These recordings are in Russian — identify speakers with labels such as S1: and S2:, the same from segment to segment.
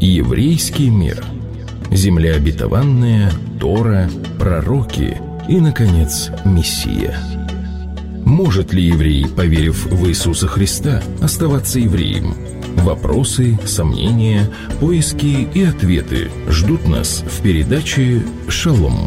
S1: Еврейский мир. Земля обетованная, Тора, пророки и, наконец, Мессия. Может ли еврей, поверив в Иисуса Христа, оставаться евреем? Вопросы, сомнения, поиски и ответы ждут нас в передаче «Шалом».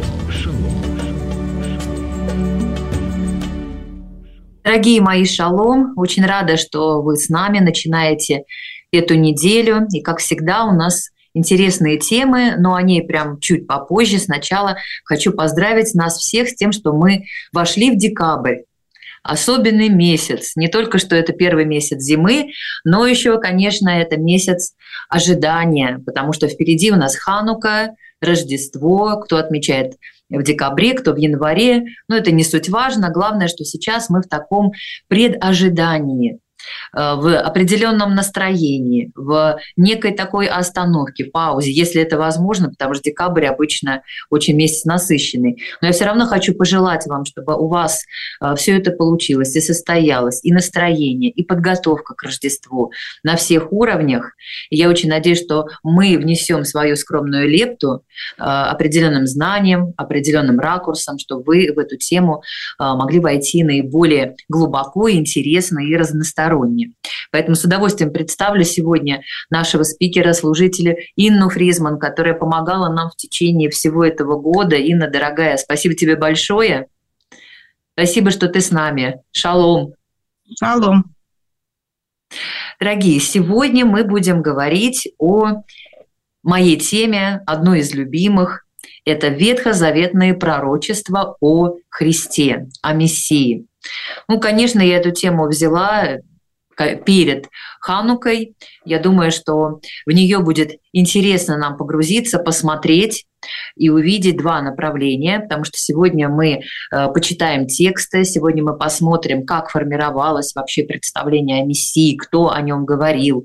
S2: Дорогие мои, шалом! Очень рада, что вы с нами начинаете эту неделю. И, как всегда, у нас интересные темы, но о ней прям чуть попозже. Сначала хочу поздравить нас всех с тем, что мы вошли в декабрь. Особенный месяц. Не только что это первый месяц зимы, но еще, конечно, это месяц ожидания, потому что впереди у нас Ханука, Рождество, кто отмечает в декабре, кто в январе. Но это не суть важно. Главное, что сейчас мы в таком предожидании, в определенном настроении, в некой такой остановке, паузе, если это возможно, потому что декабрь обычно очень месяц насыщенный. Но я все равно хочу пожелать вам, чтобы у вас все это получилось и состоялось, и настроение, и подготовка к Рождеству на всех уровнях. И я очень надеюсь, что мы внесем свою скромную лепту определенным знанием, определенным ракурсом, чтобы вы в эту тему могли войти наиболее глубоко, интересно и разносторонне. Поэтому с удовольствием представлю сегодня нашего спикера, служителя Инну Фризман, которая помогала нам в течение всего этого года. Инна, дорогая, спасибо тебе большое. Спасибо, что ты с нами. Шалом.
S3: Шалом.
S2: Дорогие, сегодня мы будем говорить о моей теме, одной из любимых. Это ветхозаветные пророчества о Христе, о Мессии. Ну, конечно, я эту тему взяла перед Ханукой. Я думаю, что в нее будет интересно нам погрузиться, посмотреть и увидеть два направления, потому что сегодня мы почитаем тексты, сегодня мы посмотрим, как формировалось вообще представление о Мессии, кто о нем говорил,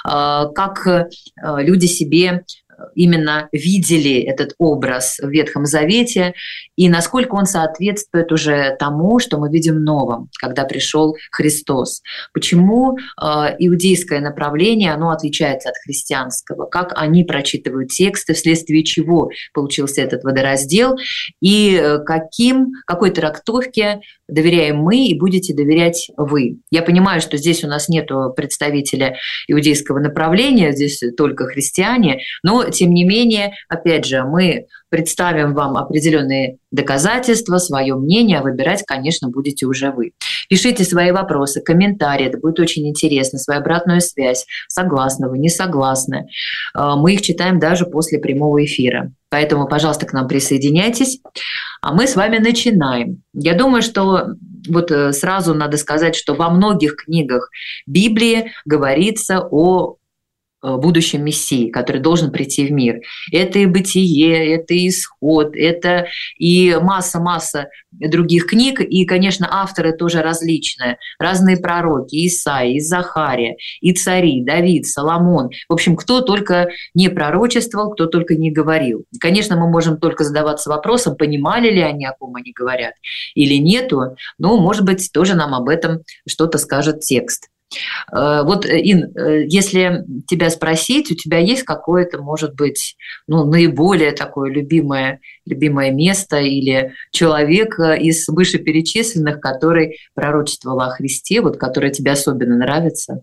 S2: как люди себе именно видели этот образ в Ветхом Завете и насколько он соответствует уже тому, что мы видим в Новом, когда пришел Христос. Почему иудейское направление, оно отличается от христианского, как они прочитывают тексты, вследствие чего получился этот водораздел и какой трактовке доверяем мы и будете доверять вы. Я понимаю, что здесь у нас нет представителя иудейского направления, здесь только христиане, но тем не менее, опять же, мы представим вам определенные доказательства, свое мнение, а выбирать, конечно, будете уже вы. Пишите свои вопросы, комментарии, это будет очень интересно, свою обратную связь, согласны вы, не согласны. Мы их читаем даже после прямого эфира. Поэтому, пожалуйста, к нам присоединяйтесь, а мы с вами начинаем. Я думаю, что вот сразу надо сказать, что во многих книгах Библии говорится о будущем Мессии, который должен прийти в мир. Это и Бытие, это и Исход, это и масса других книг, и, конечно, авторы тоже различные, разные пророки, Исаия, и Захария, и цари, Давид, Соломон. В общем, кто только не пророчествовал, кто только не говорил. Конечно, мы можем только задаваться вопросом, понимали ли они, о ком они говорят, или нету, но, может быть, тоже нам об этом что-то скажет текст. Вот, Ин, если тебя спросить, у тебя есть какое-то, может быть, наиболее такое любимое место или человек из вышеперечисленных, который пророчествовал о Христе, вот, который тебе особенно нравится?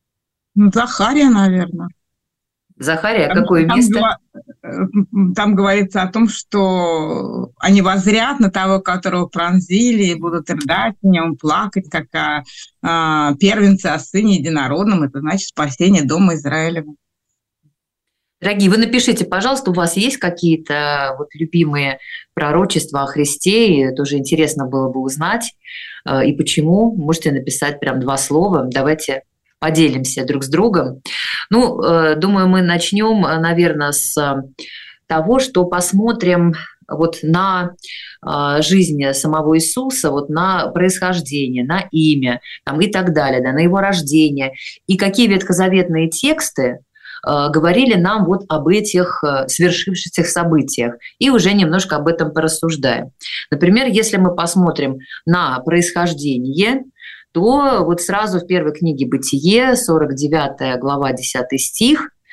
S3: Захария, наверное.
S2: Захария, какое место?
S3: Там говорится о том, что они воззрят на того, которого пронзили, и будут рыдать о нем, плакать, как о первенце, о сыне единородном. Это значит спасение дома Израилева.
S2: Дорогие, вы напишите, пожалуйста, у вас есть какие-то вот любимые пророчества о Христе? И тоже интересно было бы узнать. И почему? Можете написать прям 2 слова. Давайте поделимся друг с другом. Думаю, мы начнем, наверное, с того, что посмотрим вот на жизнь самого Иисуса, вот на происхождение, на имя и так далее, на его рождение. И какие ветхозаветные тексты говорили нам вот об этих свершившихся событиях. И уже немножко об этом порассуждаем. Например, если мы посмотрим на происхождение, то вот сразу в первой книге «Бытие», 49 глава, 10 стих,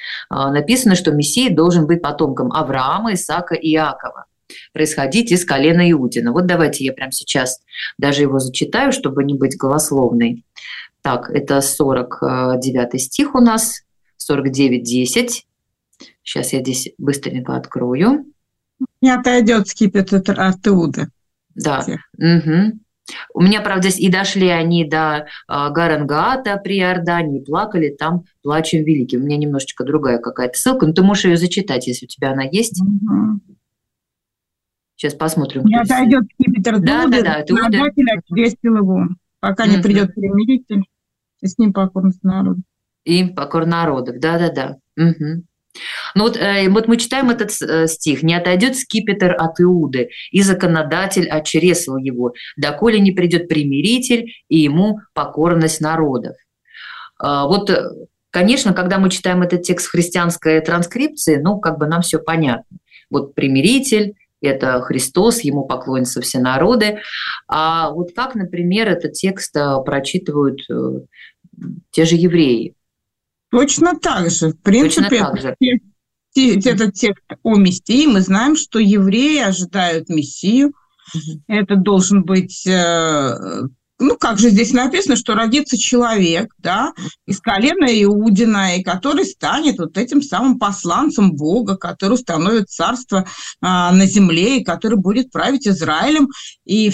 S2: написано, что Мессия должен быть потомком Авраама, Исаака и Иакова, происходить из колена Иудина. Вот давайте я прямо сейчас даже его зачитаю, чтобы не быть голословной. Так, это 49 стих у нас, 49:10. Сейчас я здесь быстренько открою.
S3: Не отойдет скипетр от Иуды.
S2: Да. Угу. У меня, правда, и дошли они до Гарангаата при Иордании, и плакали там плачем великим. У меня немножечко другая какая-то ссылка, но ты можешь ее зачитать, если у тебя она есть.
S3: Угу.
S2: Сейчас посмотрим.
S3: Не отойдет скипетр от Иуды,
S2: Иуда.
S3: отвесил его, пока не придет примиритель, и с ним покорность народа.
S2: И покор народов, да-да-да. Угу. Ну вот мы читаем этот стих. «Не отойдет скипетр от Иуды, и законодатель очресл его, доколе не придет примиритель, и ему покорность народов». Вот, конечно, когда мы читаем этот текст в христианской транскрипции, ну, как бы нам все понятно. Вот примиритель – это Христос, ему поклонятся все народы. А вот как, например, этот текст прочитывают те же евреи?
S3: Точно так же. В принципе, этот текст о Мессии, мы знаем, что евреи ожидают Мессию. Это должен быть, ну, как же здесь написано, что родится человек, да, из колена Иудина, и который станет вот этим самым посланцем Бога, который установит царство на земле, и который будет править Израилем, и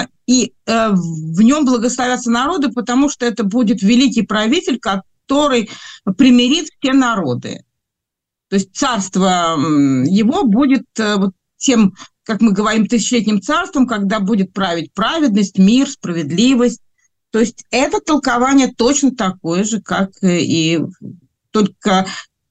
S3: в нем благословятся народы, потому что это будет великий правитель, который примирит все народы. То есть царство его будет вот тем, как мы говорим, тысячелетним царством, когда будет править праведность, мир, справедливость. То есть это толкование точно такое же, как и только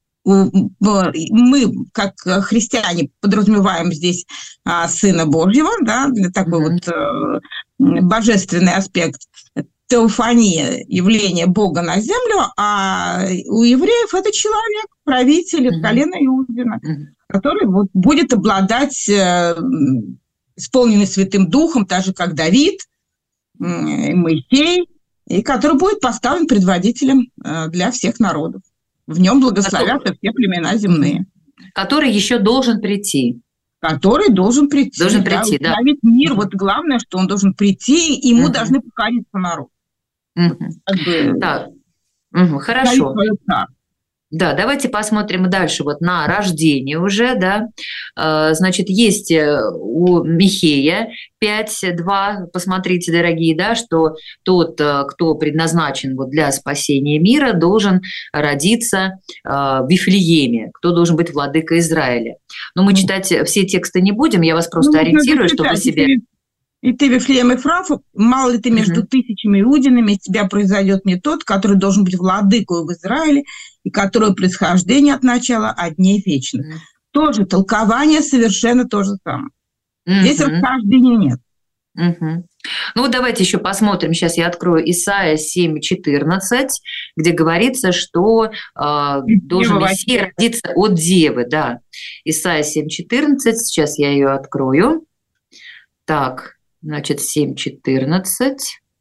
S3: мы, как христиане, подразумеваем здесь Сына Божьего, да, для такой вот божественный аспект. Теофания, явление Бога на землю, а у евреев это человек, правитель из колена Иудина, который вот будет обладать исполненный Святым Духом, так же, как Давид, Моисей, и который будет поставлен предводителем для всех народов. В нем благословятся все племена земные.
S2: Который еще должен прийти.
S3: Который должен прийти.
S2: Должен прийти, да.
S3: Установить мир, вот главное, что он должен прийти, и ему должны покориться народ.
S2: Да. Хорошо. Да, давайте посмотрим дальше вот на рождение уже, да. Значит, есть у Михея 5:2, посмотрите, дорогие, да, что тот, кто предназначен вот для спасения мира, должен родиться в Вифлееме, кто должен быть владыкой Израиля. Но мы читать все тексты не будем, я вас просто ориентирую, чтобы вы себе...
S3: И ты, Вифлеем Ефрафов, мало ли ты между тысячами иудинами, из тебя произойдет не тот, который должен быть владыкой в Израиле, и которого происхождение от начала от дней вечных. Тоже толкование совершенно то же самое. Здесь расхождения нет.
S2: Ну вот давайте еще посмотрим, сейчас я открою Исайя 7:14, где говорится, что должен Мессия родиться от девы, да. Исайя 7:14, сейчас я ее открою. Так, значит, 7:14.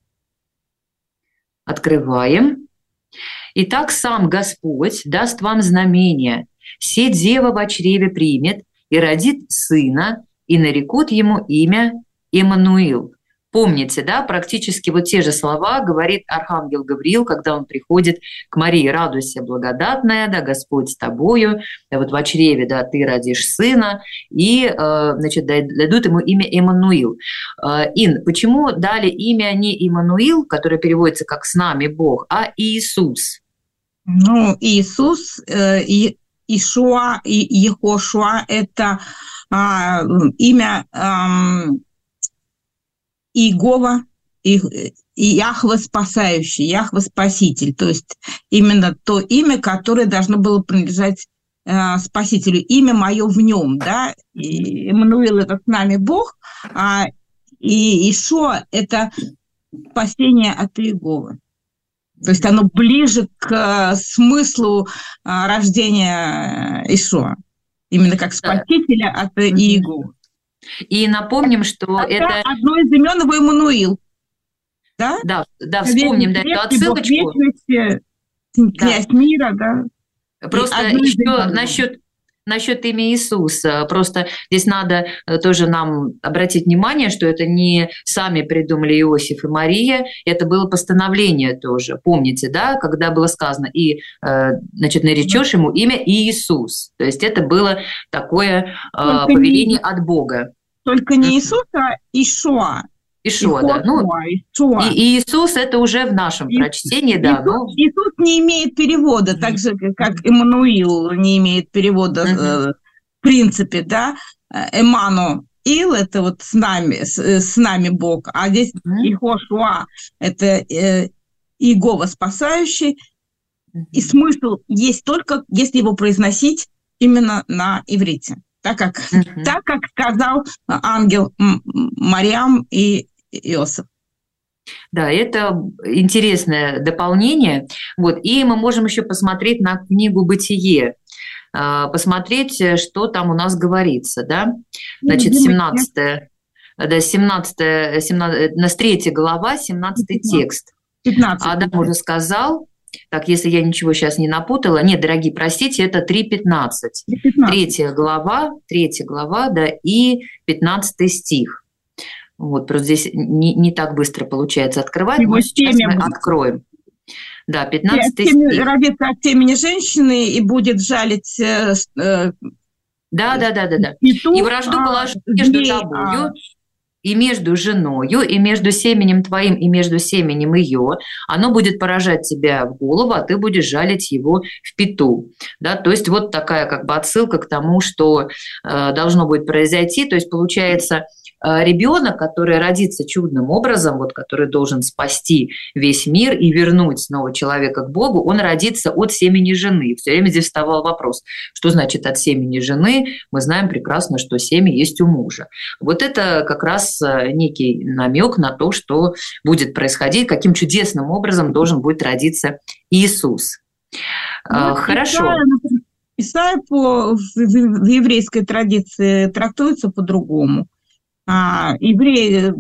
S2: Открываем. «Итак, сам Господь даст вам знамение. Се дева во чреве примет и родит сына, и нарекут ему имя Иммануил». Помните, да, практически вот те же слова говорит архангел Гавриил, когда он приходит к Марии: «Радуйся, благодатная, да, Господь с тобою, да, вот во чреве, да, ты родишь сына», и, значит, дадут ему имя Иммануил. Ин, почему дали имя не Иммануил, которое переводится как «с нами Бог», а Иисус?
S3: Ну, Иисус и Ишуа, и Ехошуа – это имя Иегова, и Яхве спасающий, Яхве спаситель. То есть именно то имя, которое должно было принадлежать Спасителю. Имя мое в нем, да. И Эммануил – это с нами Бог, и Ишуа – это спасение от Иеговы. То есть оно ближе к смыслу рождения Ишуа. Именно как спасителя от Иеговы.
S2: И напомним, что это
S3: одно из имен его Иммануил. Да,
S2: вспомним эту отсылочку.
S3: Вечности, князь мира, да.
S2: Просто еще насчет имени Иисуса. Просто здесь надо тоже нам обратить внимание, что это не сами придумали Иосиф и Мария, это было постановление тоже. Помните, да, когда было сказано, и, значит, наречешь ему имя Иисус. То есть это было такое повеление от Бога.
S3: Только не Иисус, а Ишуа.
S2: Ишуа, да. Ну, и Иисус это уже в нашем прочтении, да.
S3: Иисус не имеет перевода, так же, как Эммануил не имеет перевода в принципе, да. Эммануил – это вот с нами Бог, а здесь Ихошуа – это Иегова спасающий, и смысл есть только, если его произносить именно на иврите. Так как сказал ангел Мариам и Иосиф.
S2: Да, это интересное дополнение. Вот. И мы можем еще посмотреть на книгу «Бытие», посмотреть, что там у нас говорится. Да? Значит, 3 глава, 17 текст. 15. Адам уже сказал. Так, если я ничего сейчас не напутала. Нет, дорогие, простите, это 3:15. 3 глава, да, и 15 стих. Вот, просто здесь не так быстро получается открывать, но сейчас мы откроем. Да, 15 стих.
S3: Родится от семени женщины и будет жалить...
S2: Да. И вражду положу между тобою, и между женою, и между семенем твоим, и между семенем ее, оно будет поражать тебя в голову, а ты будешь жалить его в пяту. Да? То есть вот такая как бы отсылка к тому, что должно будет произойти. То есть получается, ребенок, который родится чудным образом, вот, который должен спасти весь мир и вернуть снова человека к Богу, он родится от семени жены. Все время здесь вставал вопрос, что значит от семени жены? Мы знаем прекрасно, что семя есть у мужа. Вот это как раз некий намек на то, что будет происходить, каким чудесным образом должен будет родиться Иисус. Хорошо.
S3: Исайя в еврейской традиции трактуется по-другому. Евреи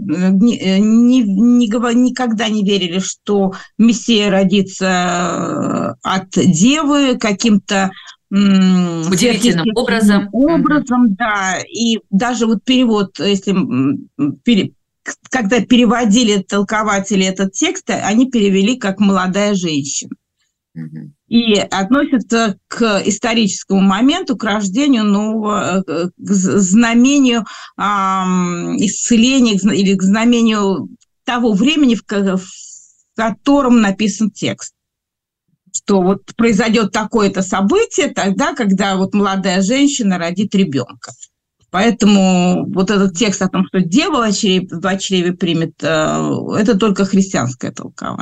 S3: никогда не верили, что Мессия родится от девы каким-то
S2: удивительным образом.
S3: Да. И даже вот перевод, если когда переводили толкователи этот текст, они перевели как «молодая женщина». И относятся к историческому моменту, к рождению нового, к знамению исцеления или к знамению того времени, в котором написан текст. Что вот произойдет такое-то событие тогда, когда вот молодая женщина родит ребенка. Поэтому вот этот текст о том, что дева в чреве примет, это только христианское толкование.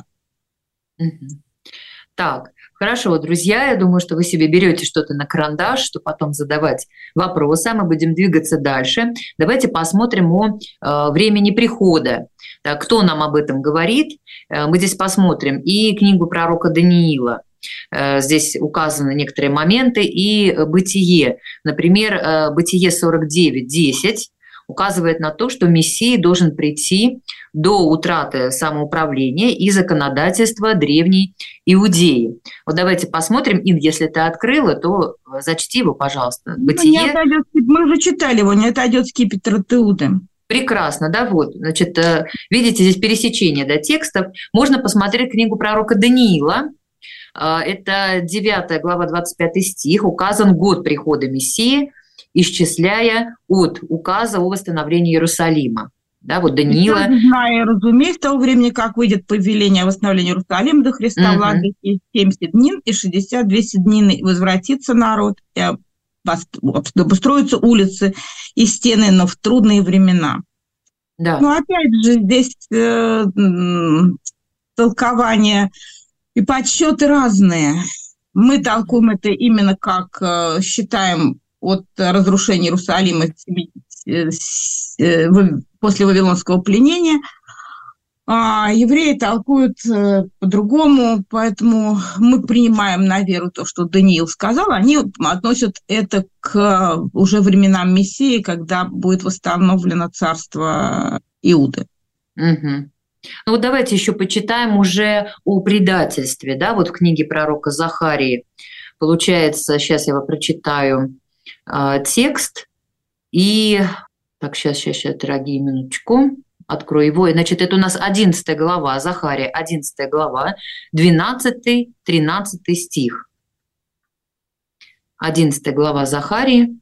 S2: Так, хорошо, друзья, я думаю, что вы себе берете что-то на карандаш, чтобы потом задавать вопросы, а мы будем двигаться дальше. Давайте посмотрим о времени прихода. Так, кто нам об этом говорит? Мы здесь посмотрим и книгу пророка Даниила. Здесь указаны некоторые моменты, и Бытие. Например, Бытие 49:10 указывает на то, что Мессия должен прийти до утраты самоуправления и законодательства древней Иудеи. Вот давайте посмотрим. Ин, если ты открыла, то зачти его, пожалуйста. Бытие.
S3: Мы уже читали его, не отойдет скипетр от Иуды.
S2: Прекрасно, да, вот. Значит, видите, здесь пересечение, да, текстов. Можно посмотреть книгу пророка Даниила. Это 9 глава, 25 стих. Указан год прихода Мессии, исчисляя от указа о восстановлении Иерусалима. Да, вот Даниила.
S3: Зная, разумеется, с того времени, как выйдет повеление о восстановлении Иерусалима до Христа, владыки 70 дней и 62 дней возвратится народ, и обустроятся улицы и стены, но в трудные времена.
S2: Да.
S3: Но опять же, здесь толкования и подсчеты разные. Мы толкуем это именно как считаем от разрушения Иерусалима после Вавилонского пленения. Евреи толкуют по-другому, поэтому мы принимаем на веру то, что Даниил сказал. Они относят это к уже временам Мессии, когда будет восстановлено царство Иуды.
S2: Угу. Ну вот давайте еще почитаем уже о предательстве, да, вот в книге пророка Захарии. получается, сейчас я вам прочитаю текст. И, так, сейчас, дорогие, минуточку, открою его. Значит, это у нас 11 глава, Захария, 11 глава, 12-13 стих. 11 глава Захарии,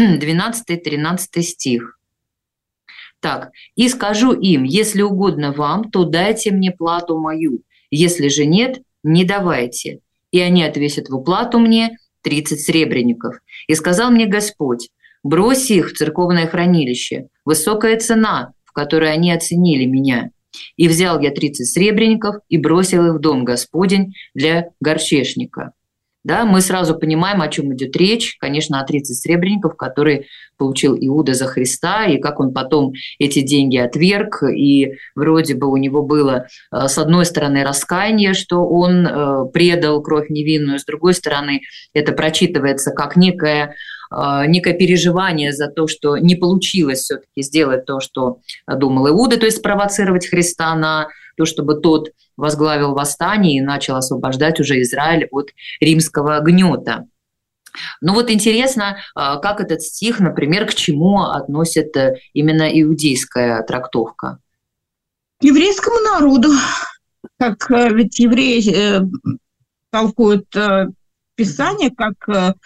S2: 12-13 стих. Так, «И скажу им, если угодно вам, то дайте мне плату мою, если же нет, не давайте. И они отвесят в уплату мне 30 сребреников. И сказал мне Господь, брось их в церковное хранилище, высокая цена, в которой они оценили меня. И взял я 30 сребреников и бросил их в дом Господень для горшечника». Да, мы сразу понимаем, о чем идет речь. Конечно, о 30 сребреников, которые получил Иуда за Христа, и как он потом эти деньги отверг. И вроде бы у него было, с одной стороны, раскаяние, что он предал кровь невинную, с другой стороны, это прочитывается как некое переживание за то, что не получилось все-таки сделать то, что думал Иуда, то есть спровоцировать Христа на то, чтобы тот возглавил восстание и начал освобождать уже Израиль от римского гнета. Ну вот интересно, как этот стих, например, к чему относит именно иудейская трактовка?
S3: К еврейскому народу. Как ведь евреи толкуют Писание, как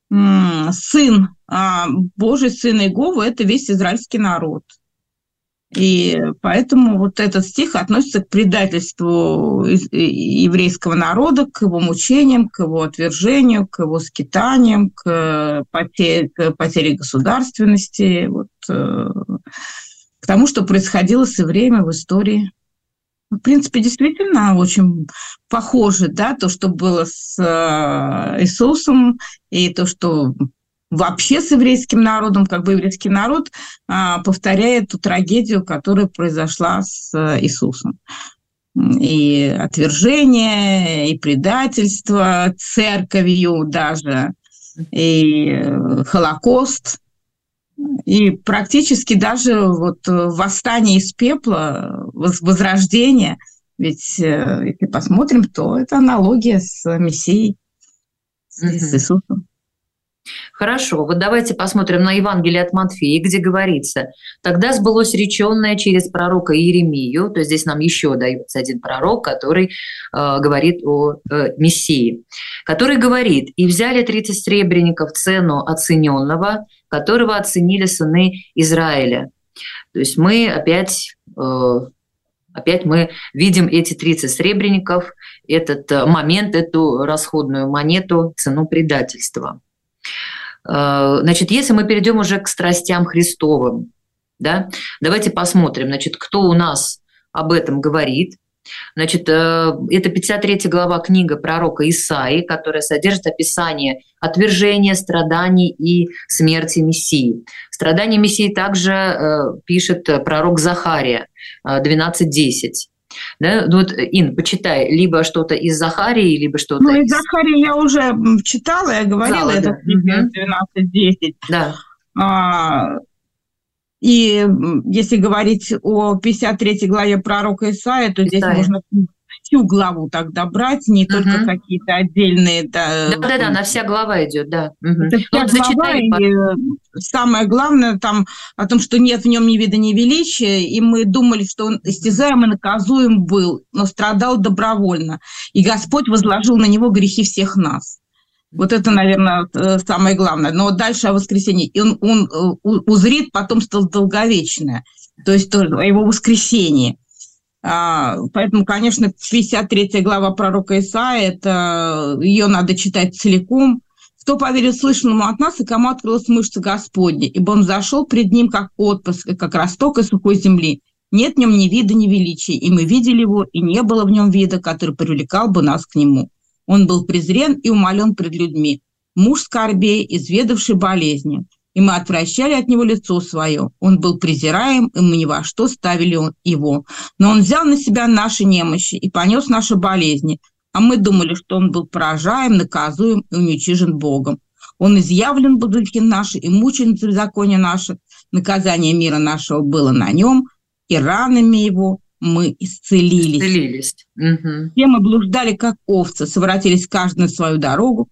S3: сын Божий, сын Иегова, это весь израильский народ. И поэтому вот этот стих относится к предательству еврейского народа, к его мучениям, к его отвержению, к его скитаниям, к потере государственности, вот, к тому, что происходило в время в истории. В принципе, действительно очень похоже, да, то, что было с Иисусом, и то, что вообще с еврейским народом, как бы еврейский народ повторяет ту трагедию, которая произошла с Иисусом. И отвержение, и предательство церковью даже, и Холокост, и практически даже вот восстание из пепла, возрождение. Ведь если посмотрим, то это аналогия с Мессией, с Иисусом.
S2: Хорошо, вот давайте посмотрим на Евангелие от Матфея, где говорится: «Тогда сбылось реченное через пророка Иеремию», то есть здесь нам еще дается один пророк, который говорит о Мессии, который говорит: «И взяли 30 сребреников цену оцененного, которого оценили сыны Израиля». То есть мы опять мы видим эти 30 сребреников, этот момент, эту расходную монету, цену предательства. Значит, если мы перейдем уже к страстям Христовым, да, давайте посмотрим, значит, кто у нас об этом говорит. Значит, это 53 глава книга пророка Исаии, которая содержит описание отвержения, страданий и смерти Мессии. Страдания Мессии также пишет пророк Захария, 12:10. Да? Вот, Ин, почитай, либо что-то из Захарии, либо что-то
S3: из Захарии я уже читала, я говорила, это 12:10.
S2: Да.
S3: И если говорить о 53 главе пророка Исаии, то здесь можно всю главу тогда брать, не только какие-то отдельные...
S2: Да, на вся глава идет, да.
S3: Это вся глава, и самое главное там о том, что нет в нем ни вида, ни величия, и мы думали, что он истязаем и наказуем был, но страдал добровольно, и Господь возложил на него грехи всех нас. Вот это, наверное, самое главное. Но дальше о воскресении. И он узрит потомство долговечное, то есть о его воскресении. Поэтому, конечно, 53 глава пророка Исаии, ее надо читать целиком. «Кто поверил слышанному от нас, и кому открылась мышца Господня, ибо он зашел пред ним, как отпуск, как росток из сухой земли. Нет в нем ни вида, ни величия, и мы видели его, и не было в нем вида, который привлекал бы нас к нему. Он был презрен и умолен пред людьми, муж скорбей, изведавший болезни, и мы отвращали от него лицо свое. Он был презираем, и мы ни во что ставили его. Но он взял на себя наши немощи и понес наши болезни, а мы думали, что он был поражаем, наказуем и уничижен Богом. Он изъявлен в грехи наши и мучен за беззаконие наше. Наказание мира нашего было на нем, и ранами его мы исцелились.
S2: Угу.
S3: Все мы блуждали, как овцы, совратились каждый на свою дорогу,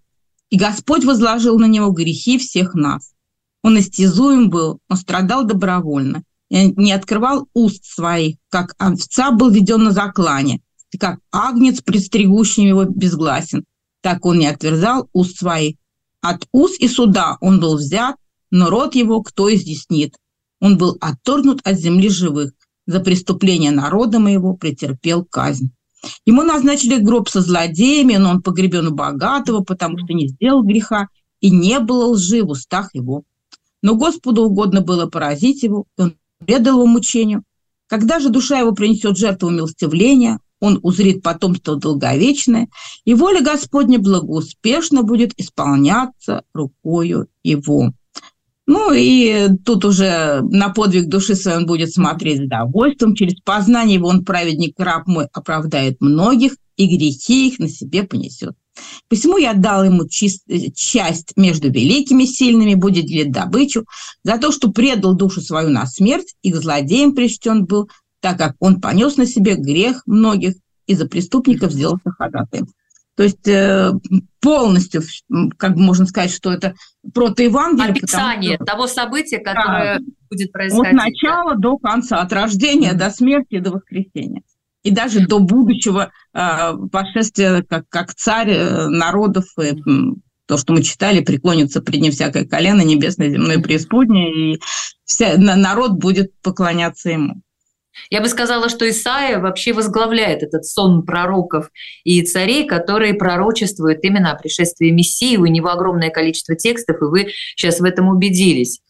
S3: и Господь возложил на него грехи всех нас. Он истязуем был, он страдал добровольно, и не открывал уст своих, как овца был веден на заклане, и как агнец, предстригущий его, безгласен. Так он не отверзал уст своих. От уст и суда он был взят, но рот его кто изъяснит? Он был отторгнут от земли живых. За преступление народа моего претерпел казнь. Ему назначили гроб со злодеями, но он погребен у богатого, потому что не сделал греха, и не было лжи в устах его. Но Господу угодно было поразить его, и он предал его мучению. Когда же душа его принесет жертву умилостивления, он узрит потомство долговечное, и воля Господня благоуспешно будет исполняться рукою его. Ну и тут уже на подвиг души своей он будет смотреть с удовольствием. Через познание его он, праведник, раб мой, оправдает многих, и грехи их на себе понесет. Посему я дал ему часть между великими сильными, будет делить добычу, за то, что предал душу свою на смерть, и к злодеям причтен был, так как он понес на себе грех многих, и за преступников сделался ходатаем. То есть полностью, как бы можно сказать, что это протоевангелие.
S2: Описание
S3: что,
S2: того события, которое будет происходить.
S3: От начала до конца, от рождения до смерти, до воскресения. И даже до будущего восшествия как царь народов. И то, что мы читали, преклонится пред ним всякое колено, небесное, земное, преисподнее, и народ будет поклоняться ему.
S2: Я бы сказала, что Исаия вообще возглавляет этот сон пророков и царей, которые пророчествуют именно о пришествии Мессии. У него огромное количество текстов, и вы сейчас в этом убедились.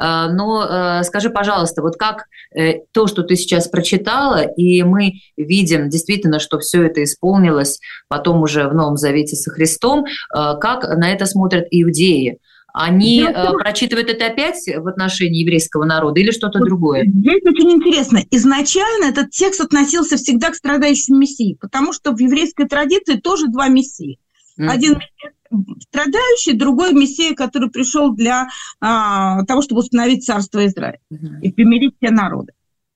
S2: Но скажи, пожалуйста, вот как то, что ты сейчас прочитала, и мы видим действительно, что все это исполнилось потом уже в Новом Завете со Христом, как на это смотрят иудеи? Они прочитывают это опять в отношении еврейского народа или что-то другое?
S3: Здесь очень интересно. Изначально этот текст относился всегда к страдающему Мессии, потому что в еврейской традиции тоже два Мессии. Один Мессия страдающий, другой Мессия, который пришел для того, чтобы установить царство Израиля и примирить все народы.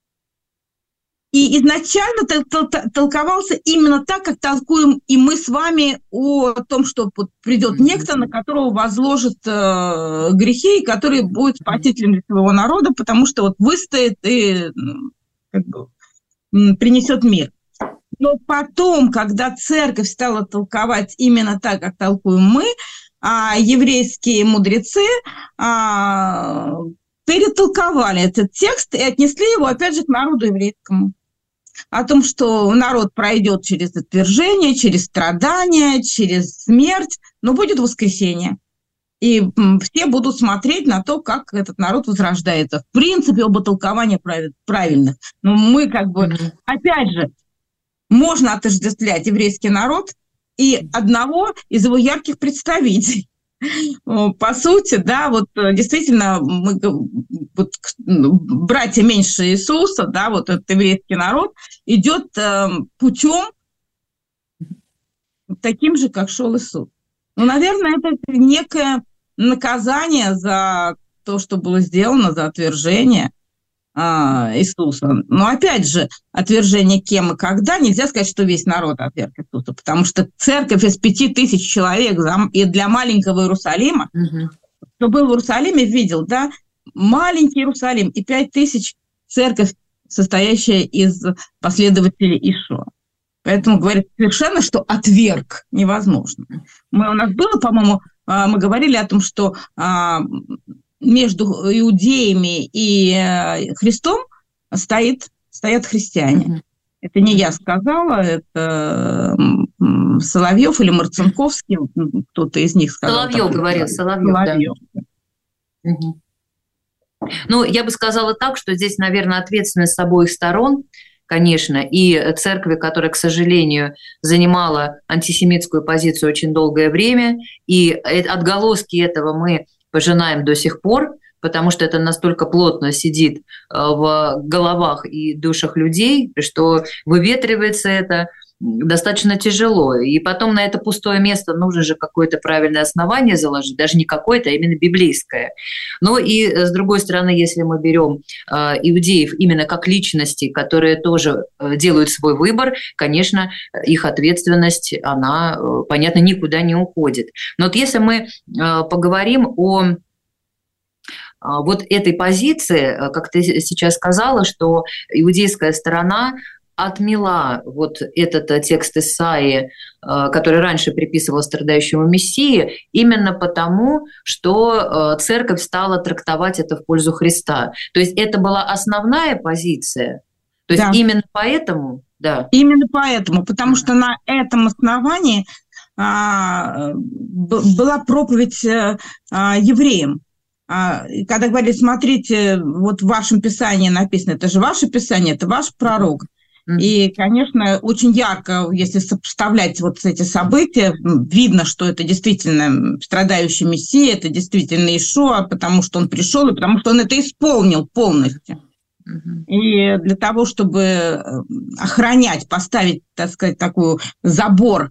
S3: И изначально толковался именно так, как толкуем и мы с вами о том, что придет некто, на которого возложат грехи, и который будет спасителем для своего народа, потому что вот выстоит и как бы принесет мир. Но потом, когда церковь стала толковать именно так, как толкуем мы, еврейские мудрецы перетолковали этот текст и отнесли его опять же к народу еврейскому. О том, что народ пройдет через отвержение, через страдания, через смерть, но будет воскресение. И все будут смотреть на то, как этот народ возрождается. В принципе, оба толкования правильных. Но мы как бы, опять же, можно отождествлять еврейский народ и одного из его ярких представителей. По сути, да, вот действительно, мы, вот, братья меньше Иисуса, да, вот этот еврейский народ идет путем таким же, как шел Иисус. Ну, наверное, это некое наказание за то, что было сделано, за отвержение Иисуса. Но опять же, отвержение кем и когда, нельзя сказать, что весь народ отверг Иисуса, потому что церковь из 5000 человек, и для маленького Иерусалима, кто был в Иерусалиме, видел, да, маленький Иерусалим и 5000 церковь, состоящая из последователей Ишуа. Поэтому говорит совершенно, что отверг невозможно. У нас было, по-моему, мы говорили о том, что между иудеями и Христом стоят христиане. Это не я сказала, это Соловьев или Марцинковский, кто-то из них сказал.
S2: Соловьев говорил, Соловьев. Да. Ну, я бы сказала так, что здесь, наверное, ответственность с обоих сторон, конечно, и церкви, которая, к сожалению, занимала антисемитскую позицию очень долгое время, и отголоски этого мы пожинаем до сих пор, потому что это настолько плотно сидит в головах и душах людей, что выветривается это достаточно тяжело. И потом на это пустое место нужно же какое-то правильное основание заложить, даже не какое-то, а именно библейское. Но и с другой стороны, если мы берем иудеев именно как личности, которые тоже делают свой выбор, конечно, их ответственность, она, понятно, никуда не уходит. Но вот если мы поговорим о вот этой позиции, как ты сейчас сказала, что иудейская сторона отмела вот этот текст Исаии, который раньше приписывал страдающему Мессии, именно потому, что церковь стала трактовать это в пользу Христа. То есть это была основная позиция. То есть именно поэтому, да. Именно поэтому, потому что на этом основании была проповедь евреям. Когда говорили, смотрите, вот в вашем Писании написано, это же ваше Писание, это ваш пророк. И, конечно, очень ярко, если сопоставлять вот эти события, видно, что это действительно страдающий Мессия, это действительно Иешуа, потому что он пришел и потому что он это исполнил полностью. И для того, чтобы охранять, поставить, так сказать, такой забор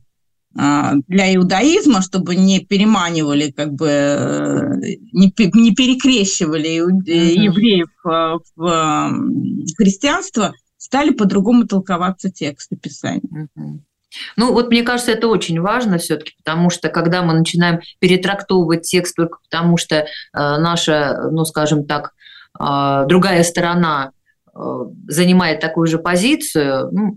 S2: для иудаизма, чтобы не переманивали, как бы не перекрещивали евреев в христианство, стали по-другому толковаться тексты Писания. Ну, вот мне кажется, это очень важно все-таки, потому что когда мы начинаем перетрактовывать текст только потому, что наша, ну, скажем так, другая сторона занимает такую же позицию, ну,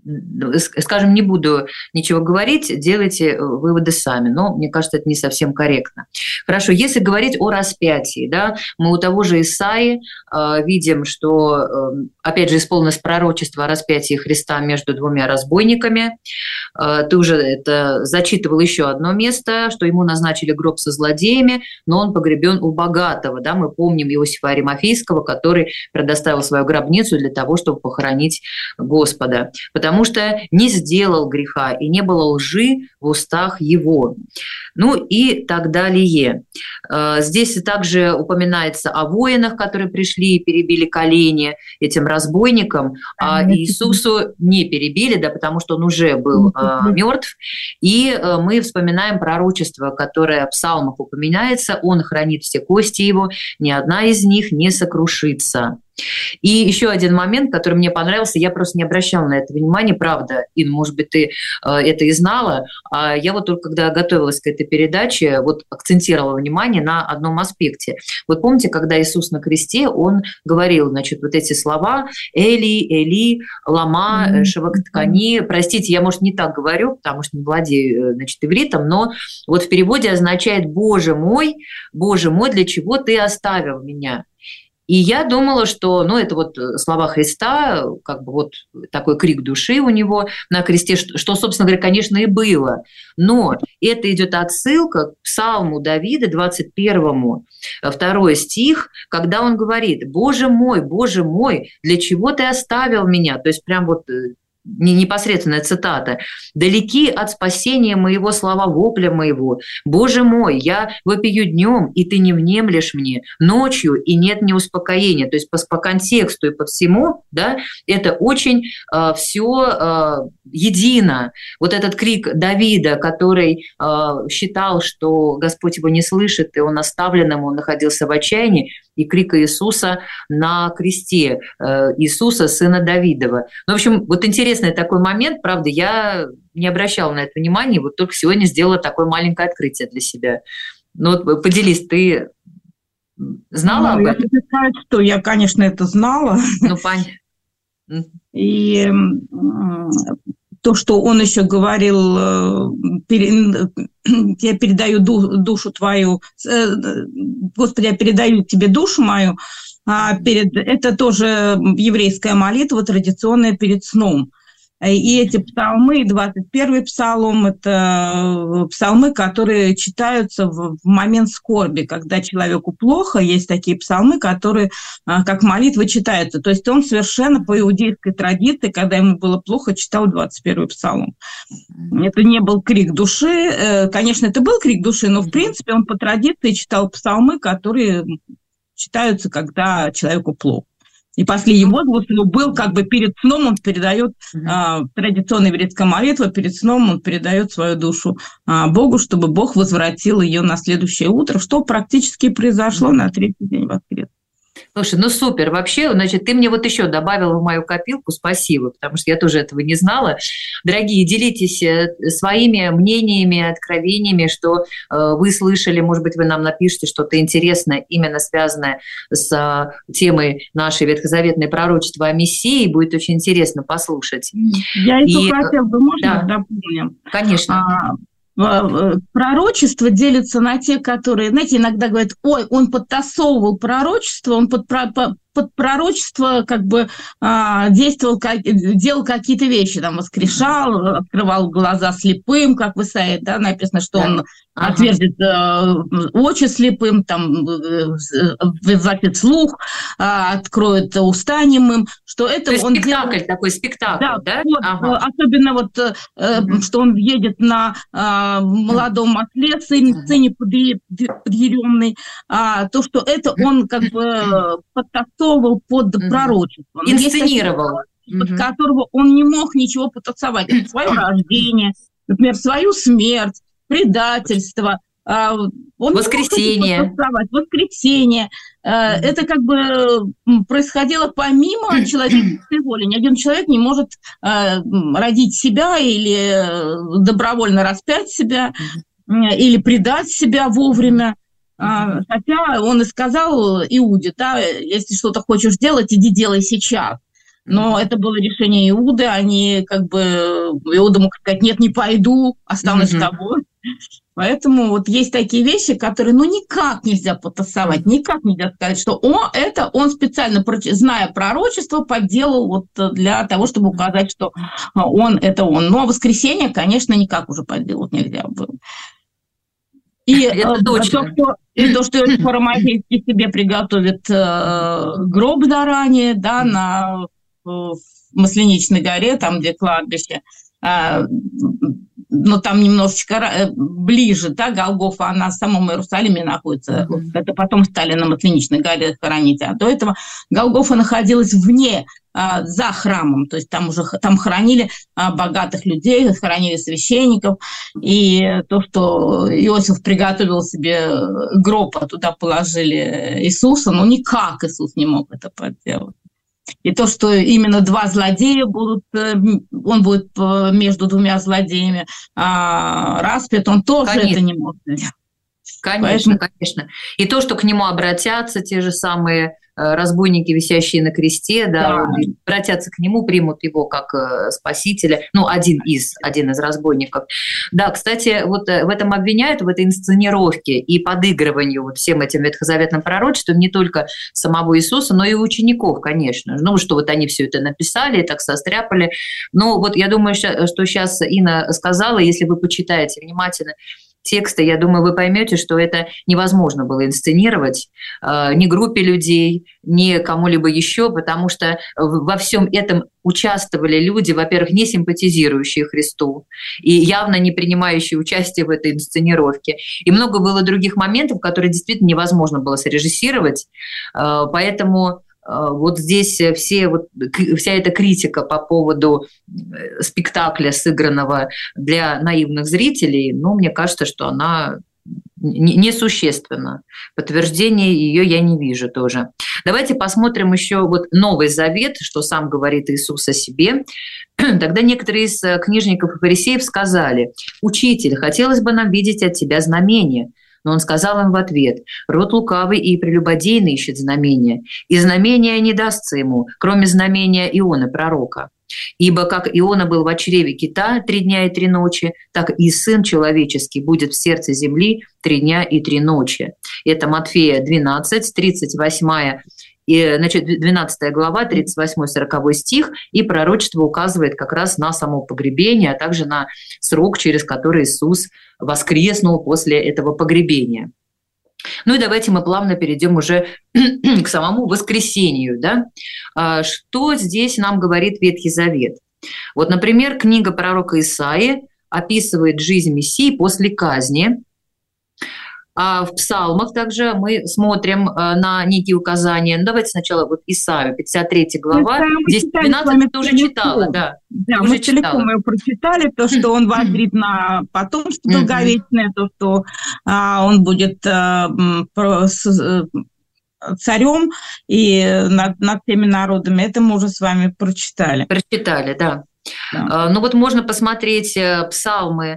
S2: скажем, не буду ничего говорить, делайте выводы сами, но мне кажется, это не совсем корректно. Хорошо, если говорить о распятии, да, мы у того же Исаии видим, что, опять же, исполнилось пророчество о распятии Христа между двумя разбойниками. Ты уже это зачитывал еще одно место, что ему назначили гроб со злодеями, но он погребен у богатого. Да? Мы помним Иосифа Аримафейского, который предоставил свою гробницу для того, чтобы похоронить Господа. Потому что не сделал греха и не было лжи в устах его. Ну и так далее. Здесь также упоминается о воинах, которые пришли и перебили колени этим разбойникам, а Иисусу не перебили, да, потому что он уже был мертв. И мы вспоминаем пророчество, которое в псалмах упоминается: «Он хранит все кости его, ни одна из них не сокрушится». И еще один момент, который мне понравился, я просто не обращала на это внимания, правда, Ин, может быть, ты это и знала, а я вот только когда готовилась к этой передаче, вот акцентировала внимание на одном аспекте. Вот помните, когда Иисус на кресте, он говорил, значит, вот эти слова «Эли, Эли, лама, шавактани», простите, я, может, не так говорю, потому что не владею, значит, ивритом, но вот в переводе означает Боже мой, для чего ты оставил меня?» И я думала, что, ну, это вот слова Христа, как бы вот такой крик души у него на кресте, что, собственно говоря, конечно, и было. Но это идет отсылка к Псалму Давида, 21-му, 2 стих, когда он говорит: «Боже мой, для чего ты оставил меня?» То есть прям вот непосредственная цитата: «Далеки от спасения моего слова вопля моего. Боже мой, я вопию днем, и ты не внемлешь мне, ночью, и нет ни успокоения». То есть по контексту и по всему, да, это очень все едино. Вот этот крик Давида, который считал, что Господь его не слышит, и он оставлен ему, он находился в отчаянии, и крик Иисуса на кресте, Иисуса, сына Давидова. Ну, в общем, вот интересный такой момент, правда, я не обращала на это внимания, вот только сегодня сделала такое маленькое открытие для себя. Ну, вот поделись, ты знала об этом?
S3: Я сказать, что я, конечно, это знала.
S2: Ну, понятно.
S3: И то, что он еще говорил: «Я передаю душу твою, Господи, я передаю тебе душу мою», это тоже еврейская молитва, традиционная перед сном. И эти псалмы, 21-й псалом, это псалмы, которые читаются в момент скорби, когда человеку плохо. Есть такие псалмы, которые как молитва читаются. То есть он совершенно по иудейской традиции, когда ему было плохо, читал 21-й псалом. Это не был крик души. Конечно, это был крик души, но в принципе он по традиции читал псалмы, которые читаются, когда человеку плохо. И последний возглас его был как бы перед сном, он передает традиционная еврейская молитва, перед сном он передает свою душу Богу, чтобы Бог возвратил ее на следующее утро, что практически произошло на третий день воскресения.
S2: Слушай, ну супер. Вообще, значит, ты мне вот еще добавила в мою копилку, спасибо, потому что я тоже этого не знала. Дорогие, делитесь своими мнениями, откровениями, что вы слышали, может быть, вы нам напишите что-то интересное, именно связанное с темой нашей ветхозаветной пророчества о Мессии. Будет очень интересно послушать.
S3: Я еще хотела бы, можно дополнить?
S2: Конечно.
S3: Пророчество делится на те, которые, знаете, иногда говорят, ой, он подтасовывал пророчество, он под пророчество как бы действовал, делал какие-то вещи, там, воскрешал, открывал глаза слепым, как в Исаии, да, написано, что он отверзит очи слепым, там, закрит слух, откроет уста немым, что это
S2: то есть
S3: он
S2: спектакль
S3: делает...
S2: такой, спектакль, да?
S3: Вот, особенно вот, что он едет на молодом осле, сцене подъеремной, то, что это он как бы подтасовывал под пророчество.
S2: Инсценировал.
S3: Под которого он не мог ничего потасовать. Свое рождение, например, свою смерть, предательство.
S2: Воскресение.
S3: Воскресение. Это как бы происходило помимо человеческой воли. Ни один человек не может родить себя или добровольно распять себя, или предать себя вовремя. Хотя он и сказал Иуде, да, если что-то хочешь делать, иди делай сейчас. Но это было решение Иуды, они как бы, Иуда мог сказать, нет, не пойду, останусь с тобой. Поэтому вот есть такие вещи, которые, ну, никак нельзя потасовать, никак нельзя сказать, что он специально, зная пророчество, подделал вот для того, чтобы указать, что это он. Но воскресенье, конечно, никак уже подделать нельзя было. И то, что Иосиф Арамазейский себе приготовит гроб заранее, да, на Масленичной горе, там, где кладбище, но там немножечко ближе, да, Голгофа, она в самом Иерусалиме находится. Это потом стали на Масленичной горе хоронить. А до этого Голгофа находилась вне, за храмом. То есть там хоронили богатых людей, хоронили священников. И то, что Иосиф приготовил себе гроб, а туда положили Иисуса, ну никак Иисус не мог это поделать. И то, что именно два злодея он будет между двумя злодеями распят, он тоже это не мог сделать.
S2: Конечно, конечно. И то, что к нему обратятся те же самые разбойники, висящие на кресте, да, обратятся к нему, примут его как спасителя, ну, один из разбойников. Да, кстати, вот в этом обвиняют, в этой инсценировке и подыгрыванию вот всем этим ветхозаветным пророчествам не только самого Иисуса, но и учеников, конечно. Ну, что вот они все это написали, так состряпали. Но вот я думаю, что сейчас Инна сказала, если вы почитаете внимательно текста, я думаю, вы поймете, что это невозможно было инсценировать ни группе людей, ни кому-либо еще, потому что во всем этом участвовали люди, во-первых, не симпатизирующие Христу и явно не принимающие участие в этой инсценировке. И много было других моментов, которые действительно невозможно было срежиссировать, поэтому вот здесь вся эта критика по поводу спектакля, сыгранного для наивных зрителей, ну, мне кажется, что она несущественна. Подтверждения ее я не вижу тоже. Давайте посмотрим еще вот Новый Завет, что сам говорит Иисус о себе. Тогда некоторые из книжников и фарисеев сказали: «Учитель, хотелось бы нам видеть от тебя знамение». Но он сказал им в ответ: «Род лукавый и прелюбодейный ищет знамения, и знамения не дастся ему, кроме знамения Ионы пророка. Ибо как Иона был в чреве кита 3 дня и 3 ночи, так и Сын Человеческий будет в сердце земли 3 дня и 3 ночи». Это Матфея 12, 38, значит, 12 глава, 38-40 стих, и пророчество указывает как раз на само погребение, а также на срок, через который Иисус воскреснул после этого погребения. Ну и давайте мы плавно перейдем уже к самому воскресению. Да? Что здесь нам говорит Ветхий Завет? Вот, например, книга пророка Исаии описывает жизнь Мессии после казни. А в псалмах также мы смотрим на некие указания. Ну, давайте сначала вот Исаию, 53 глава, 10-12 ты уже читала, да.
S3: Да, мы целиком ее прочитали, то, что он воззрит на потомство долговечное, то, что он будет царем и над всеми народами. Это мы уже с вами прочитали.
S2: Прочитали, да. Ну вот можно посмотреть псалмы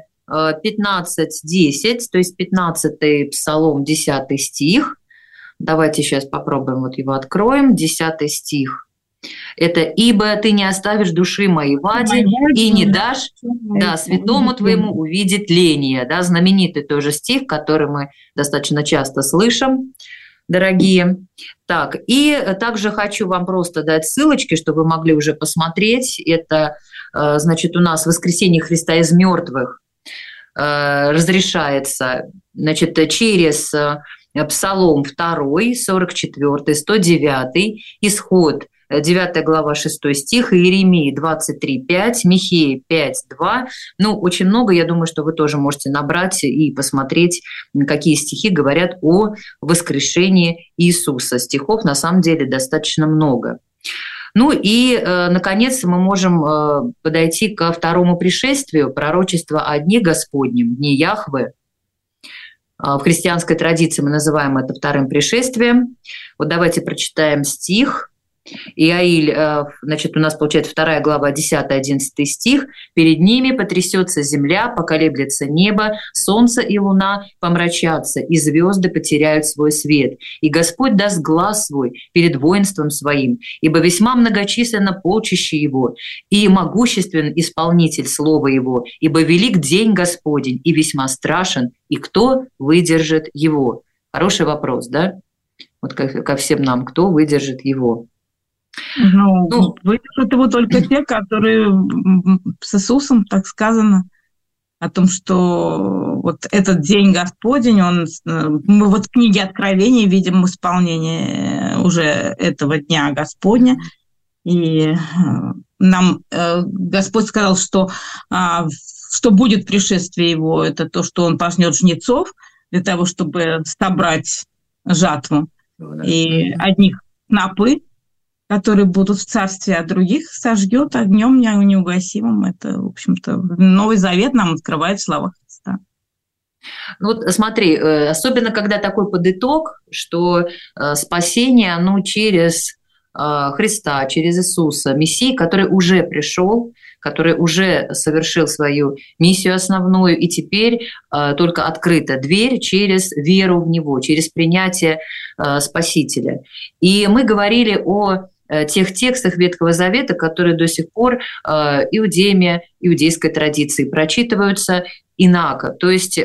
S2: 15:10, то есть 15-й псалом, 10 стих. Давайте сейчас попробуем, вот его откроем. 10 стих. Это «Ибо ты не оставишь души моей в аде и не дашь святому твоему увидеть ление». Да, знаменитый тоже стих, который мы достаточно часто слышим, дорогие. Так, и также хочу вам просто дать ссылочки, чтобы вы могли уже посмотреть. Это, значит, у нас «Воскресение Христа из мертвых» разрешается, значит, через Псалом 2, 44, 109, Исход 9 глава 6 стих, Иеремии 23:5, Михея 5:2. Ну, очень много, я думаю, что вы тоже можете набрать и посмотреть, какие стихи говорят о воскрешении Иисуса. Стихов на самом деле достаточно много. Ну и, наконец, мы можем подойти ко второму пришествию, пророчество о дне Господнем, дне Яхве. В христианской традиции мы называем это вторым пришествием. Вот давайте прочитаем стих. Иаиль, значит, у нас получается 2 глава, 10-11 стих. «Перед ними потрясется земля, поколеблется небо, солнце и луна помрачатся, и звезды потеряют свой свет. И Господь даст глас свой перед воинством своим, ибо весьма многочисленно полчище его, и могуществен исполнитель слова его, ибо велик день Господень, и весьма страшен, и кто выдержит его?» Хороший вопрос, да? Вот ко всем нам, кто выдержит его?
S3: Ну, выдержат его только те, которые с Иисусом, так сказано, о том, что вот этот день Господень, мы вот в книге Откровения видим исполнение уже этого дня Господня, и нам Господь сказал, что будет пришествие его, это то, что он пожнет жнецов для того, чтобы собрать жатву, и одних снопы, которые будут в царстве, а других сожгет огнем неугасимым. Это, в общем-то, Новый Завет нам открывает слова Христа.
S2: Ну вот смотри, особенно когда такой подыток, что спасение, оно через Христа, через Иисуса, Мессии, который уже пришел, который уже совершил свою миссию основную, и теперь только открыта дверь через веру в Него, через принятие Спасителя. И мы говорили о тех текстах Ветхого Завета, которые до сих пор иудейской традиции прочитываются инако, то есть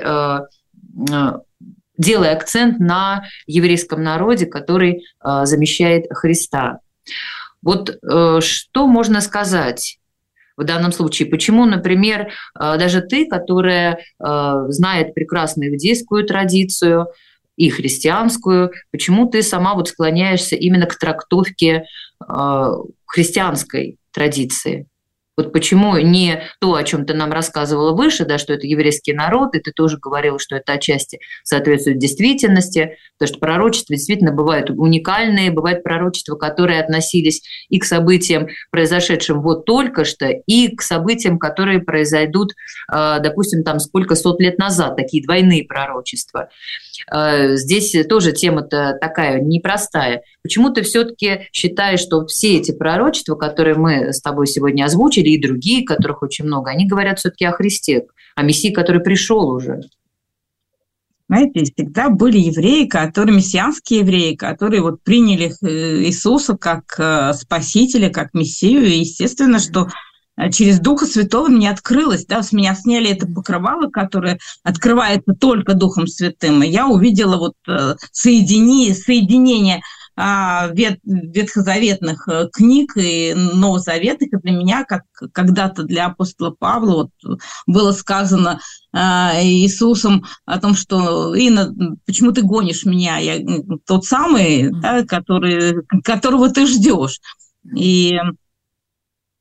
S2: делая акцент на еврейском народе, который замещает Христа. Вот что можно сказать в данном случае? Почему, например, даже ты, которая знает прекрасно иудейскую традицию и христианскую, почему ты сама вот склоняешься именно к трактовке христианской традиции? Вот почему не то, о чем ты нам рассказывала выше, да, что это еврейский народ, и ты тоже говорила, что это отчасти соответствует действительности, потому что пророчества действительно бывают уникальные, бывают пророчества, которые относились и к событиям, произошедшим вот только что, и к событиям, которые произойдут, допустим, там сколько сот лет назад, такие двойные пророчества. Здесь тоже тема-то такая непростая. Почему ты все-таки считаешь, что все эти пророчества, которые мы с тобой сегодня озвучили, и другие, которых очень много, они говорят все-таки о Христе, о Мессии, который пришел уже?
S3: Знаете, всегда были евреи, мессианские евреи, которые вот приняли Иисуса как Спасителя, как Мессию, и естественно, что через Духа Святого мне открылось, да, с меня сняли это покрывало, которое открывается только Духом Святым, и я увидела вот соединение ветхозаветных книг и новозаветных, и для меня, как когда-то для апостола Павла, вот, было сказано Иисусом о том, что «Инна, почему ты гонишь меня? Я тот самый, да, которого ты ждешь». И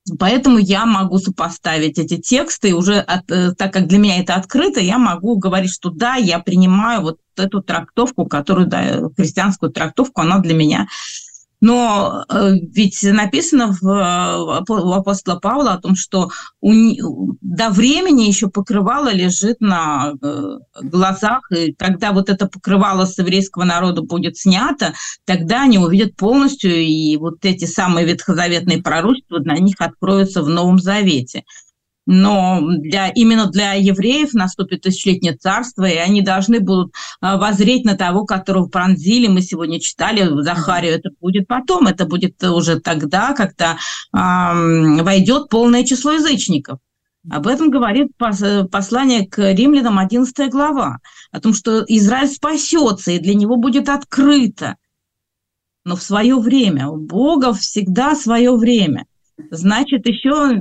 S3: Поэтому я могу сопоставить эти тексты, и уже так как для меня это открыто, я могу говорить, что да, я принимаю вот эту трактовку, которую, да, христианскую трактовку, она для меня. Но ведь написано у апостола Павла о том, что до времени еще покрывало лежит на глазах, и когда вот это покрывало с еврейского народа будет снято, тогда они увидят полностью, и вот эти самые ветхозаветные пророчества на них откроются в Новом Завете. Но именно для евреев наступит тысячелетнее царство, и они должны будут воззреть на того, которого пронзили. Мы сегодня читали Захарию, это будет потом, это будет уже тогда, когда войдет полное число язычников. Об этом говорит послание к римлянам, 11 глава, о том, что Израиль спасется, и для него будет открыто. Но в свое время, у Бога всегда свое время. Значит, еще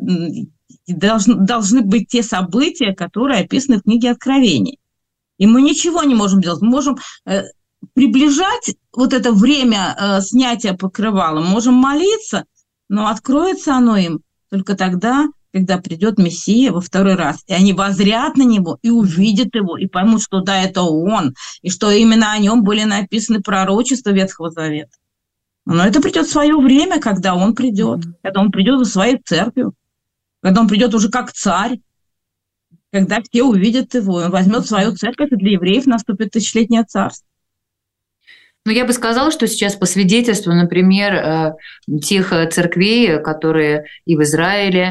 S3: должны быть те события, которые описаны в книге Откровений. И мы ничего не можем делать. Мы можем приближать вот это время снятия покрывала, можем молиться, но откроется оно им только тогда, когда придет Мессия во второй раз. И они воззрят на него и увидят его, и поймут, что да, это он, и что именно о нем были написаны пророчества Ветхого Завета. Но это придет в свое время, когда он придет во свою церковь, когда он придет уже как царь, когда все увидят его, он возьмет свою церковь, и для евреев наступит тысячелетнее царство.
S2: Ну, я бы сказала, что сейчас по свидетельству, например, тех церквей, которые и в Израиле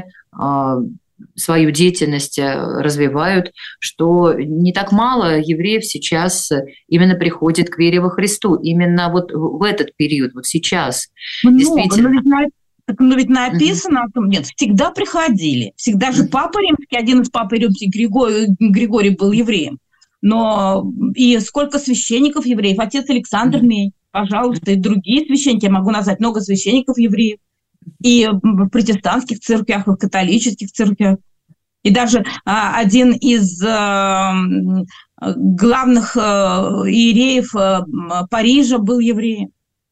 S2: свою деятельность развивают, что не так мало евреев сейчас именно приходит к вере во Христу, именно вот в этот период, вот сейчас.
S3: Много, действительно. Но ведь написано о том, нет, всегда приходили. Всегда же Папа Римский, один из Папы Римских, Григорий был евреем. Но и сколько священников евреев, отец Александр Мень, пожалуйста, и другие священники, я могу назвать много священников евреев, и в протестантских церквях, и в католических церквях. И даже один из главных иереев Парижа был евреем.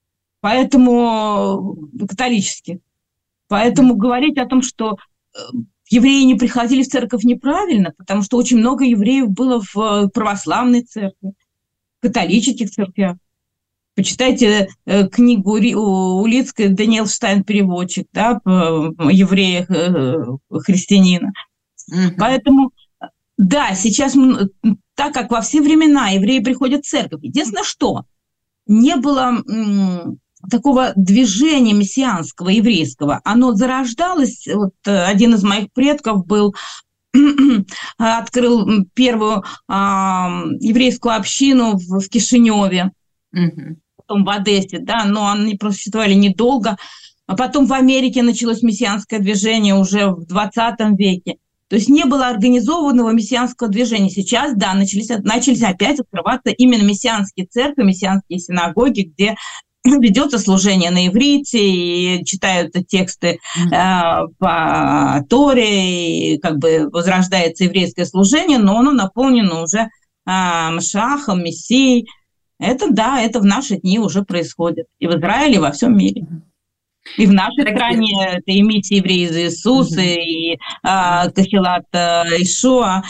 S3: Поэтому католических. Поэтому говорить о том, что евреи не приходили в церковь, неправильно, потому что очень много евреев было в православной церкви, в католических церквях. Почитайте книгу Улицкой, Даниэл Штайн, переводчик, да, еврея, христианина. Поэтому, да, сейчас, так как во все времена евреи приходят в церковь, единственное, что не было такого движения мессианского, еврейского. Оно зарождалось, вот один из моих предков был, открыл первую еврейскую общину в Кишиневе, потом в Одессе, да, но они просуществовали недолго. А потом в Америке началось мессианское движение уже в 20 веке. То есть не было организованного мессианского движения. Сейчас, да, начались опять открываться именно мессианские церкви, мессианские синагоги, где ведется служение на иврите, и читают тексты по Торе, и как бы возрождается еврейское служение, но оно наполнено уже Машиахом, Мессией. Это, да, это в наши дни уже происходит. И в Израиле, и во всем мире. И в нашей стране это и миссия евреи за Иисуса, и Кахилат Ишуа,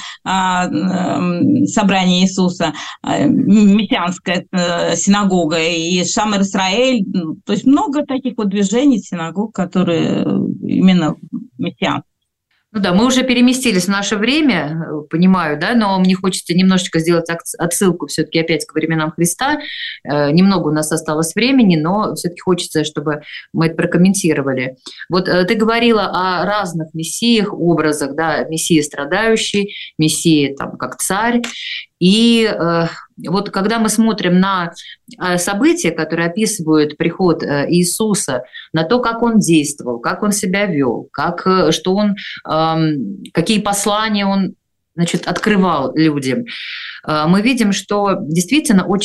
S3: собрание Иисуса, мессианская синагога, и Шамар Исраэль. То есть много таких вот движений синагог, которые именно мессианские.
S2: Ну да, мы уже переместились в наше время, понимаю, да, но мне хочется немножечко сделать отсылку все-таки опять к временам Христа. Немного у нас осталось времени, но все-таки хочется, чтобы мы это прокомментировали. Вот ты говорила о разных мессиях, образах, да, мессия страдающий, мессия там как царь. И вот когда мы смотрим на события, которые описывают приход Иисуса, на то, как он действовал, как он себя вел, что он, какие послания он, значит, открывал людям, мы видим, что действительно очень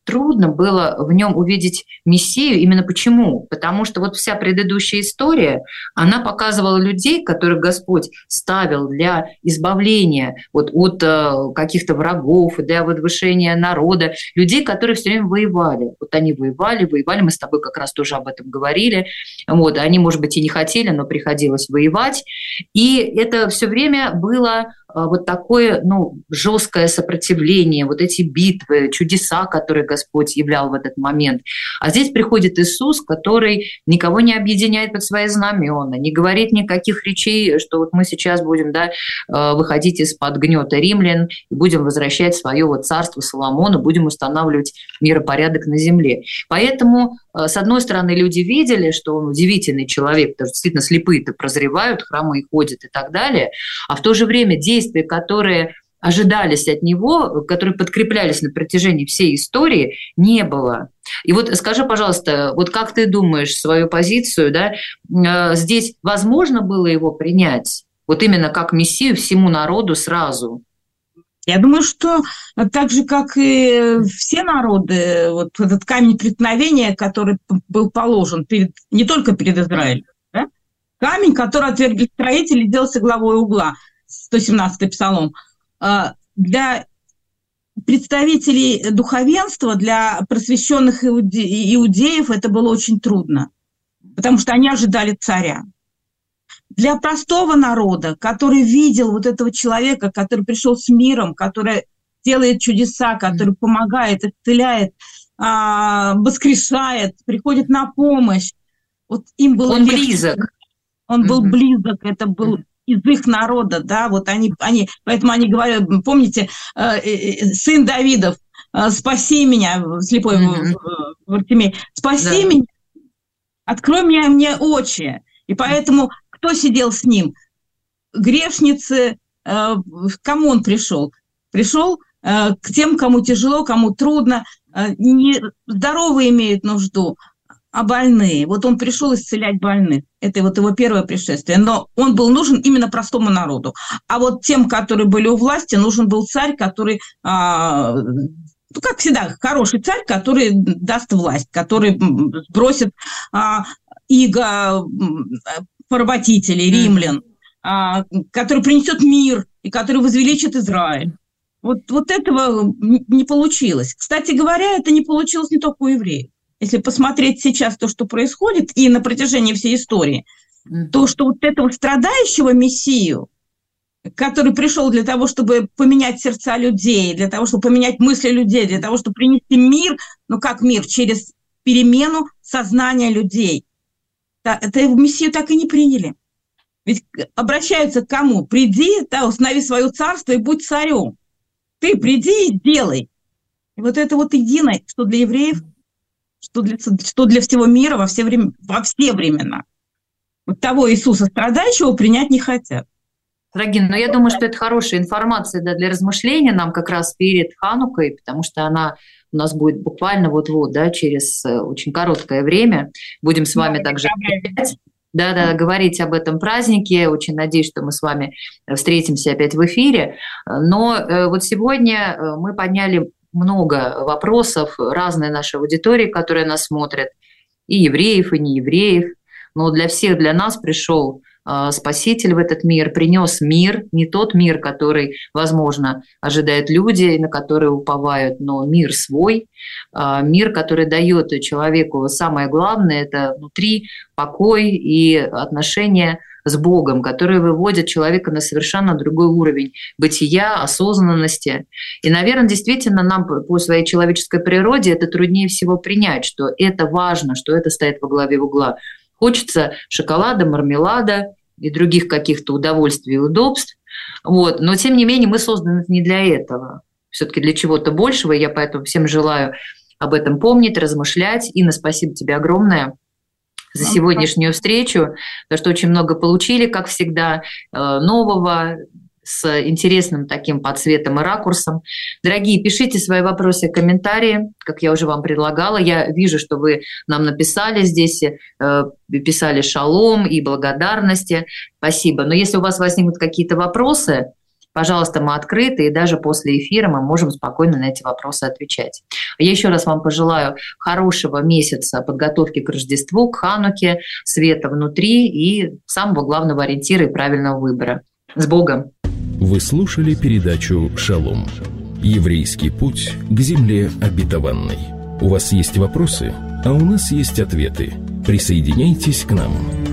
S2: трудно было в нем увидеть Мессию. Именно почему? Потому что вот вся предыдущая история, она показывала людей, которых Господь ставил для избавления вот от каких-то врагов, для возвышения народа, людей, которые все время воевали. Вот они воевали, мы с тобой как раз тоже об этом говорили. Вот, они, может быть, и не хотели, но приходилось воевать. И это все время было вот такое, жесткое сопротивление, вот эти битвы, чудеса, которые Господь являл в этот момент. А здесь приходит Иисус, который никого не объединяет под свои знамена, не говорит никаких речей, что вот мы сейчас будем, выходить из-под гнета римлян и будем возвращать свое вот царство Соломона, будем устанавливать миропорядок на земле. Поэтому, с одной стороны, люди видели, что он удивительный человек, потому что действительно слепые-то прозревают, хромые ходят и так далее, а в то же время действия, которые ожидались от него, которые подкреплялись на протяжении всей истории, не было. И вот скажи, пожалуйста, вот как ты думаешь свою позицию, здесь возможно было его принять, вот именно как Мессию всему народу сразу?
S3: Я думаю, что так же, как и все народы, вот этот камень преткновения, который был положен не только перед Израилем, камень, который отвергли строители, делался главой угла, 117-й псалом, для представителей духовенства, для просвещенных иудеев это было очень трудно, потому что они ожидали царя. Для простого народа, который видел вот этого человека, который пришел с миром, который делает чудеса, который помогает, исцеляет, воскрешает, приходит на помощь, вот им было
S2: он
S3: легче.
S2: Близок.
S3: Он был близок, это был из их народа, вот они, поэтому они говорят, помните, сын Давидов, спаси меня, слепой Вартимей, спаси меня, открой мне очи. И поэтому кто сидел с ним? Грешницы, к кому он пришел? Пришел к тем, кому тяжело, кому трудно, не здоровые имеют нужду, а больные. Вот он пришел исцелять больных. Это вот его первое пришествие. Но он был нужен именно простому народу. А вот тем, которые были у власти, нужен был царь, который, как всегда, хороший царь, который даст власть, который сбросит иго поработителей, римлян, который принесет мир и который возвеличит Израиль. Вот этого не получилось. Кстати говоря, это не получилось не только у евреев. Если посмотреть сейчас то, что происходит, и на протяжении всей истории, то, что вот этого страдающего Мессию, который пришел для того, чтобы поменять сердца людей, для того, чтобы поменять мысли людей, для того, чтобы принести мир, как мир? Через перемену сознания людей. Это Мессию так и не приняли. Ведь обращаются к кому? Приди, установи свое царство и будь царем. Ты приди и делай. И вот это вот единое, что для евреев, что для всего мира во все времена. Вот того Иисуса страдающего принять не хотят.
S2: Рагин, я думаю, что это хорошая информация для размышления нам как раз перед Ханукой, потому что она у нас будет буквально вот-вот, через очень короткое время. Будем с вами также говорить об этом празднике. Очень надеюсь, что мы с вами встретимся опять в эфире. Но вот сегодня мы подняли много вопросов разной нашей аудитории, которая нас смотрит, и евреев, и неевреев. Но для всех, для нас пришел Спаситель в этот мир, принес мир, не тот мир, который, возможно, ожидают люди, на который уповают, но мир свой, мир, который дает человеку самое главное, это внутри покой и отношения с Богом, которые выводят человека на совершенно другой уровень бытия, осознанности. И, наверное, действительно нам по своей человеческой природе это труднее всего принять, что это важно, что это стоит во главе угла. Хочется шоколада, мармелада и других каких-то удовольствий и удобств. Но, тем не менее, мы созданы не для этого. Все-таки для чего-то большего. Я поэтому всем желаю об этом помнить, размышлять. Инна, спасибо тебе огромное за сегодняшнюю встречу, потому что очень много получили, как всегда, нового, с интересным таким подсветом и ракурсом. Дорогие, пишите свои вопросы и комментарии, как я уже вам предлагала. Я вижу, что вы нам написали здесь, писали шалом и благодарности. Спасибо. Но если у вас возникнут какие-то вопросы, Пожалуйста, мы открыты, и даже после эфира мы можем спокойно на эти вопросы отвечать. Я еще раз вам пожелаю хорошего месяца подготовки к Рождеству, к Хануке, света внутри и самого главного ориентира и правильного выбора. С Богом!
S1: Вы слушали передачу «Шалом». Еврейский путь к земле обетованной. У вас есть вопросы, а у нас есть ответы. Присоединяйтесь к нам.